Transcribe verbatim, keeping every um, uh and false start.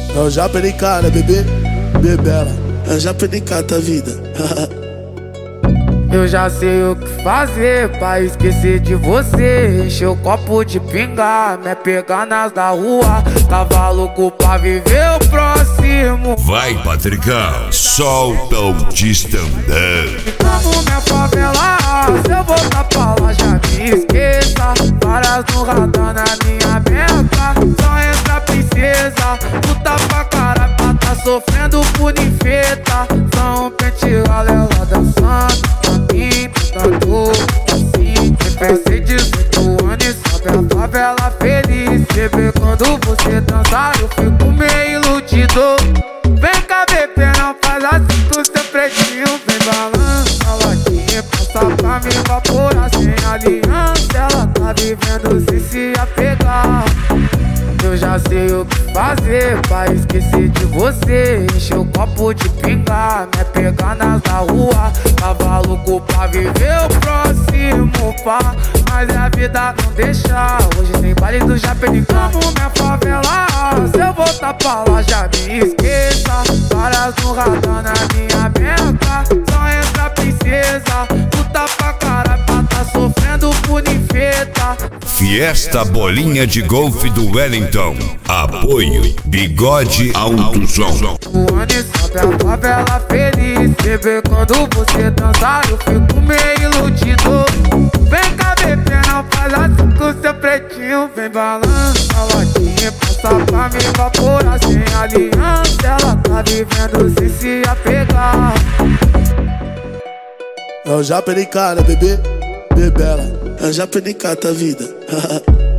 Eu já perdi cara, bebê, bebela. Eu já perdi cara, vida. Eu já sei o que fazer pra esquecer de você. Encher o copo de pinga, me pegar nas da rua. Tava louco pra viver o próximo. Vai, Patricão, solta o distandão. Amo minha favela, se eu voltar pra lá já me esqueça. Várias no radar na minha meta, só entra princesa. Puta pra caralho, pra tá sofrendo por ninfeta. Só um pente ela dançando. Tanto assim, pensei dezoito anos e sobe a favela feliz. Bebê, quando você dançar eu fico meio iludido. Vem cá, bebê, não faz assim com seu pretinho. Vem balança a latinha, passa pra me evaporar sem aliança. Ela tá vivendo sem se apegar. Eu já sei o que fazer pra esquecer de você. Encher o copo de pinga, me pegar nas da rua. Tava louco pra viver o próximo pá, mas a vida não deixa. Hoje tem baile do Japeri. Amo minha favela, se eu voltar pra lá já me esqueça. Várias no radar na minha meta, só entra princesa. Puta pra caralho, pra tá sofrendo por ninfeta. Fiesta Bolinha de Golfe do Wellington. Apoio Bigode Alto Som. O ano sobe a favela feliz. Bebê, quando você dançar eu fico meio iludido. Vem cá, bebê, não faz assim com seu pretinho. Vem balança a latinha, passa pra me evaporar sem aliança. Ela tá vivendo sem se apegar. Eu já perdi cara, bebê, bebela. Eu já perdi cara, vida.